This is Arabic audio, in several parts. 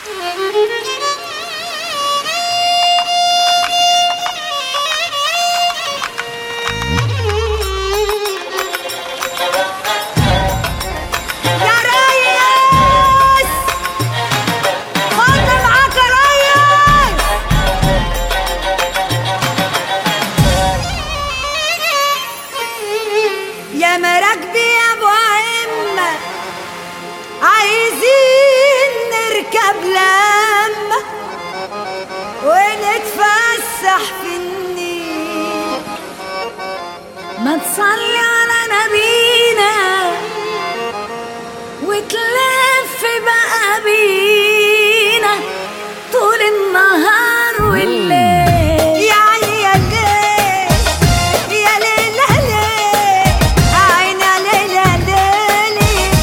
يا مراكبي يا ابو عمة عايزين نركب لما ونتفسح في النيل، ما تصلي على نبينا وتلف بقى بينا طول النهار والليل. يا عيني يا ليل يا ليل عيني ليل يا ليل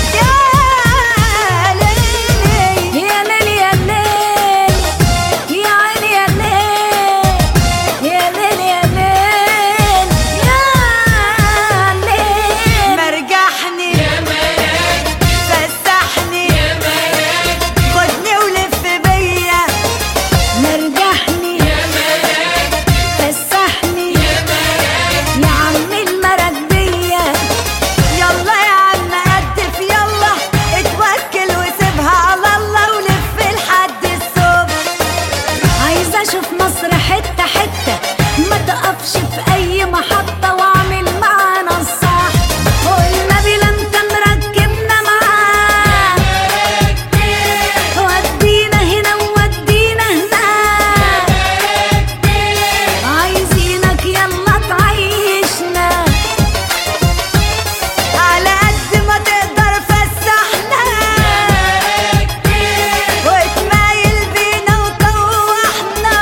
يا ليل يا ليل يا ليل يا عيني يا ليل يا ليل يا ليل يا ليل. مرجحني يا ملاك فسحني يا ملاك خدني ولف بيا. مرجحني يا ملاك فسحني يا ملاك يا عم المراكبية. يلا يا عم قدف يلا اتوكل وسيبها على الله ولف لحد الصبح. عايزة اشوف مصر حتة حتة ما تقفش في اي محطة واعمل معانا الصح. والنبي لا انت مركبنا معاك ودينا هنا وودينا هناك. عايزينك يلا تعيشنا على قد ما تقدر فسحنا وتمايل بينا وطوحنا.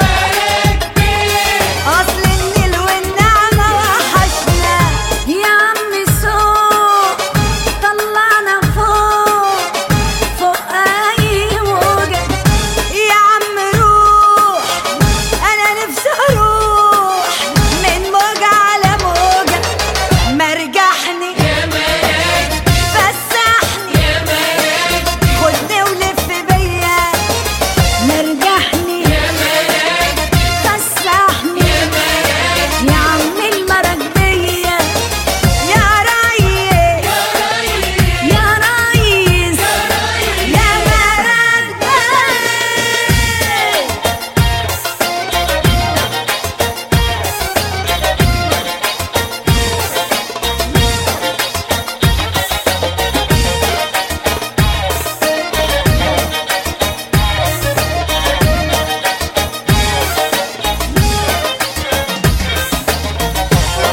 اصل النيل والنعمة وحشنا. يا عم سوق طلعنا فوق فوق اي موجة. يا عم روح انا نفسي اروح من موجة على موجة. مرجحني يا ملاك فسحني يا ملاك خدني ولف بيا. مرجحني يا ملاك فسحني يا ملاك يا عم المراكبية. يا ريس يا ريس يا مراكبي.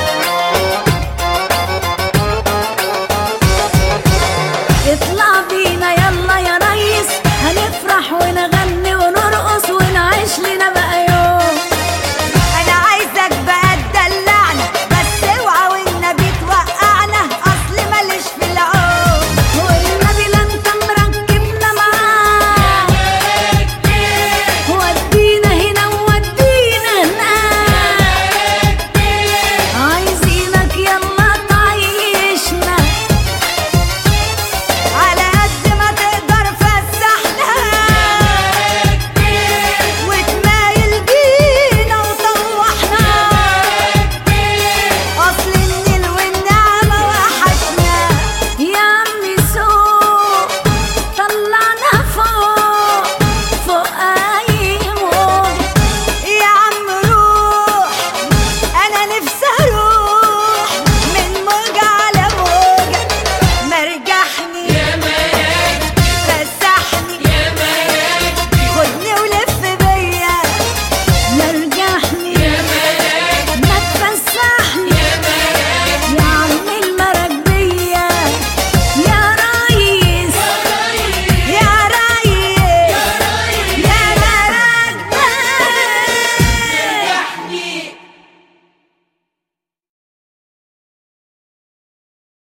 اطلع بينا